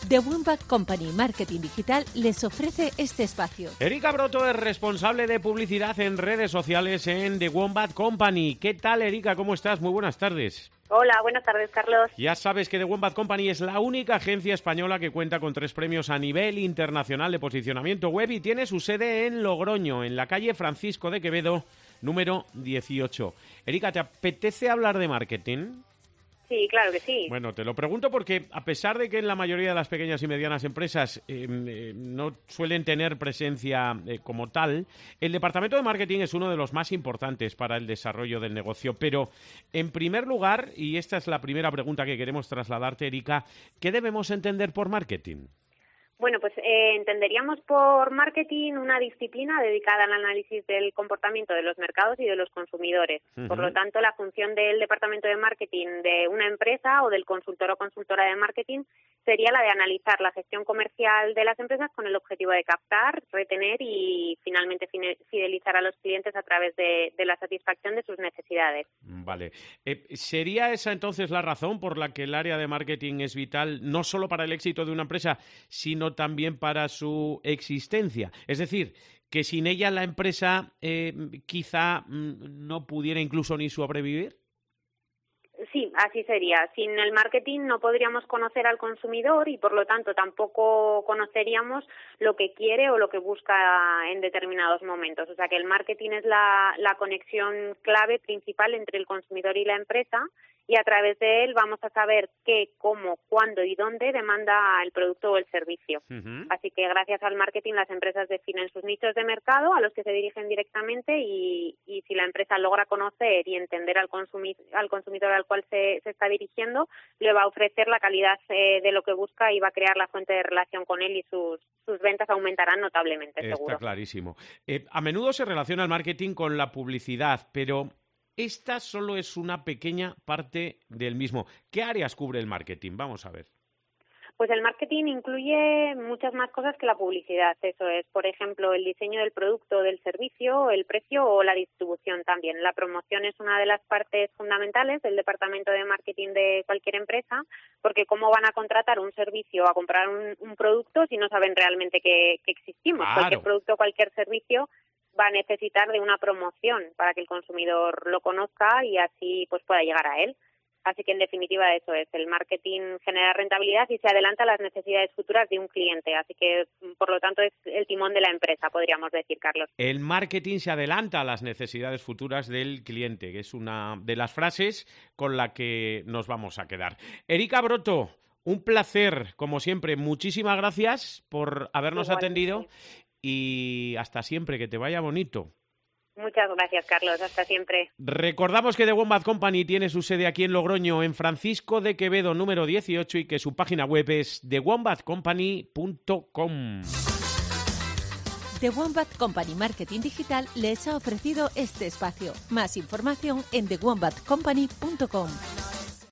The Wombat Company Marketing Digital les ofrece este espacio. Erika Broto es responsable de publicidad en redes sociales en The Wombat Company. ¿Qué tal, Erika? ¿Cómo estás? Muy buenas tardes. Hola, buenas tardes, Carlos. Ya sabes que The Wombat Company es la única agencia española que cuenta con 3 premios a nivel internacional de posicionamiento web y tiene su sede en Logroño, en la calle Francisco de Quevedo, número 18. Erika, ¿te apetece hablar de marketing? Sí, claro que sí. Bueno, te lo pregunto porque a pesar de que en la mayoría de las pequeñas y medianas empresas no suelen tener presencia como tal, el departamento de marketing es uno de los más importantes para el desarrollo del negocio. Pero, en primer lugar, y esta es la primera pregunta que queremos trasladarte, Erika, ¿qué debemos entender por marketing? Bueno, pues entenderíamos por marketing una disciplina dedicada al análisis del comportamiento de los mercados y de los consumidores. Por lo tanto, la función del departamento de marketing de una empresa o del consultor o consultora de marketing sería la de analizar la gestión comercial de las empresas con el objetivo de captar, retener y finalmente fidelizar a los clientes a través de la satisfacción de sus necesidades. Vale. ¿Sería esa entonces la razón por la que el área de marketing es vital no solo para el éxito de una empresa, sino también para su existencia? Es decir, que sin ella la empresa quizá no pudiera incluso ni sobrevivir. Sí, así sería. Sin el marketing no podríamos conocer al consumidor y, por lo tanto, tampoco conoceríamos lo que quiere o lo que busca en determinados momentos. O sea, que el marketing es la conexión clave principal entre el consumidor y la empresa y a través de él vamos a saber qué, cómo, cuándo y dónde demanda el producto o el servicio. Así que gracias al marketing las empresas definen sus nichos de mercado a los que se dirigen directamente y si la empresa logra conocer y entender al consumidor al cual se está dirigiendo, le va a ofrecer la calidad de lo que busca y va a crear la fuente de relación con él y sus ventas aumentarán notablemente, seguro. Está clarísimo. A menudo se relaciona el marketing con la publicidad, pero esta solo es una pequeña parte del mismo. ¿Qué áreas cubre el marketing? Vamos a ver. Pues el marketing incluye muchas más cosas que la publicidad. Eso es, por ejemplo, el diseño del producto, del servicio, el precio o la distribución también. La promoción es una de las partes fundamentales del departamento de marketing de cualquier empresa, porque ¿cómo van a contratar un servicio o a comprar un producto si no saben realmente que existimos? Claro. Cualquier producto, cualquier servicio va a necesitar de una promoción para que el consumidor lo conozca y así pues pueda llegar a él. Así que, en definitiva, eso es. El marketing genera rentabilidad y se adelanta a las necesidades futuras de un cliente. Así que, por lo tanto, es el timón de la empresa, podríamos decir, Carlos. El marketing se adelanta a las necesidades futuras del cliente, que es una de las frases con la que nos vamos a quedar. Erika Broto, un placer, como siempre. Muchísimas gracias por habernos atendido y hasta siempre. Que te vaya bonito. Muchas gracias, Carlos. Hasta siempre. Recordamos que The Wombat Company tiene su sede aquí en Logroño, en Francisco de Quevedo, número 18, y que su página web es thewombatcompany.com. The Wombat Company Marketing Digital les ha ofrecido este espacio. Más información en thewombatcompany.com.